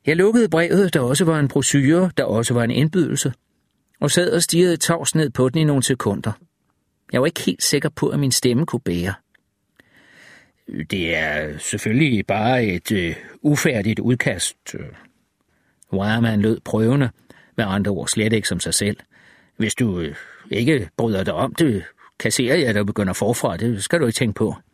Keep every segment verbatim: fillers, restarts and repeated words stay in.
Jeg lukkede brevet, der også var en brochure, der også var en indbydelse, og sad og stirrede tavs ned på den i nogle sekunder. Jeg var ikke helt sikker på, at min stemme kunne bære. Det er selvfølgelig bare et øh, ufærdigt udkast. Wireman lød prøvende, med andre ord slet ikke som sig selv. Hvis du øh, ikke bryder dig om det, kasserer jeg, der begynder forfra. Det skal du ikke tænke på.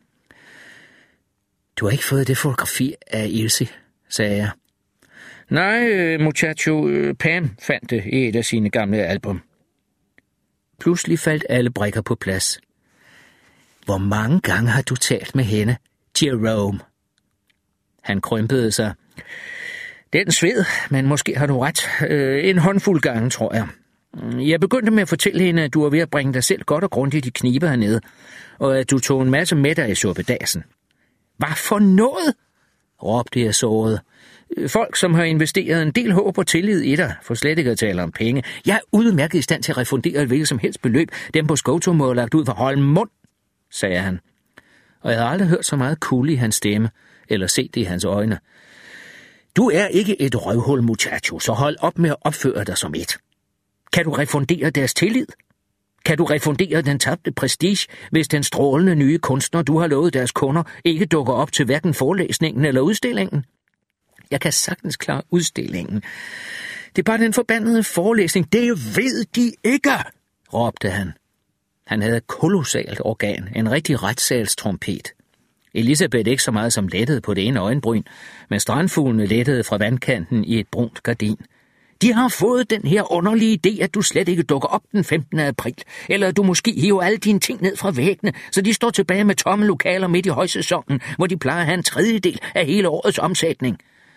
Du har ikke fået det fotografi af Ilse, sagde jeg. Nej, muchacho, Pam fandt det i et af sine gamle album. Pludselig faldt alle brikker på plads. Hvor mange gange har du talt med hende, Jerome? Han krympede sig. Den sved, men måske har du ret. En håndfuld gange, tror jeg. Jeg begyndte med at fortælle hende, at du er ved at bringe dig selv godt og grundigt i knibe hernede, og at du tog en masse med dig i suppedasen. Hvad for noget? Råbte jeg såret. Folk, som har investeret en del håb og tillid i dig, får slet ikke at tale om penge. Jeg er udmærket i stand til at refundere et hvilket som helst beløb, dem på Skoto må have lagt ud for hold mund, sagde han. Og jeg havde aldrig hørt så meget kulde i hans stemme, eller set det i hans øjne. Du er ikke et røvhul, muchacho, så hold op med at opføre dig som et. Kan du refundere deres tillid? Kan du refundere den tabte prestige, hvis den strålende nye kunstner, du har lovet deres kunder, ikke dukker op til hverken forelæsningen eller udstillingen? Jeg kan sagtens klare udstillingen. Det er bare den forbandede forelæsning. Det ved de ikke, råbte han. Han havde et kolossalt organ, en rigtig retssalstrompet. Elisabeth ikke så meget som lettede på det ene øjenbryn, men strandfuglene lettede fra vandkanten i et brunt gardin. De har fået den her underlige idé, at du slet ikke dukker op den femtende april, eller at du måske hiver alle dine ting ned fra væggene, så de står tilbage med tomme lokaler midt i højsæsonen, hvor de plejer at have en tredjedel af hele årets omsætning.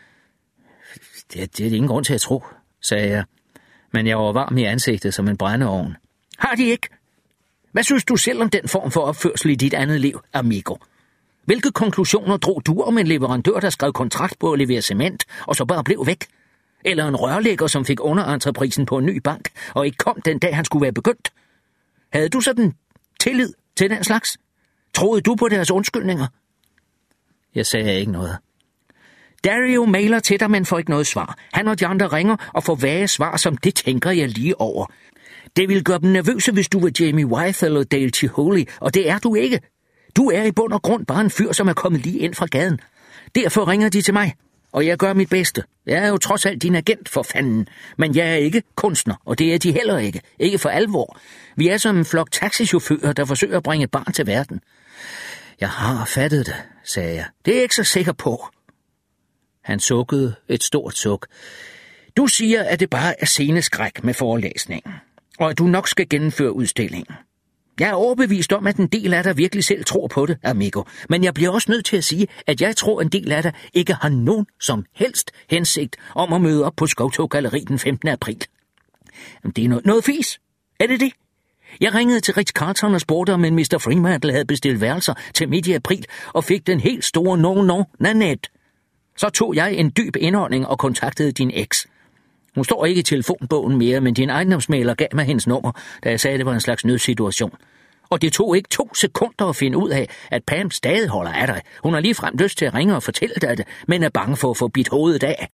Det, det er ingen grund til at tro, sagde jeg, men jeg var varm i ansigtet som en brændeovn. Har de ikke? Hvad synes du selv om den form for opførsel i dit andet liv, amigo? Hvilke konklusioner drog du om en leverandør, der skrev kontrakt på at levere cement, og så bare blev væk? Eller en rørlægger, som fik underentreprisen på en ny bank, og ikke kom den dag, han skulle være begyndt? Havde du sådan tillid til den slags? Troede du på deres undskyldninger? Jeg sagde ikke noget. Dario mailer til dig, men får ikke noget svar. Han og de andre ringer og får vage svar, som det tænker jeg lige over. Det ville gøre dem nervøse, hvis du var Jamie Wyeth eller Dale Chihuly, og det er du ikke. Du er i bund og grund bare en fyr, som er kommet lige ind fra gaden. Derfor ringer de til mig, og jeg gør mit bedste. Jeg er jo trods alt din agent, for fanden. Men jeg er ikke kunstner, og det er de heller ikke. Ikke for alvor. Vi er som en flok taxichauffører, der forsøger at bringe et barn til verden. Jeg har fattet det, sagde jeg. Det er jeg ikke så sikker på. Han sukkede et stort suk. Du siger, at det bare er sceneskræk med forelæsningen, og at du nok skal gennemføre udstillingen. Jeg er overbevist om, at en del af dig virkelig selv tror på det, amigo, men jeg bliver også nødt til at sige, at jeg tror, at en del af dig ikke har nogen som helst hensigt om at møde op på Skoto Galleri den femtende april. Det er noget, noget fis. Er det det? Jeg ringede til Ritz Carlton og spurgte, om en mister Fremantle havde bestilt værelser til midt i april og fik den helt store no-no Nanette. Så tog jeg en dyb indånding og kontaktede din eks. Hun står ikke i telefonbogen mere, men din ejendomsmægler gav mig hendes nummer, da jeg sagde, at det var en slags nødsituation. Og det tog ikke to sekunder at finde ud af, at Pam stadig holder af dig. Hun har ligefrem lyst til at ringe og fortælle dig det, men er bange for at få bidt hovedet af.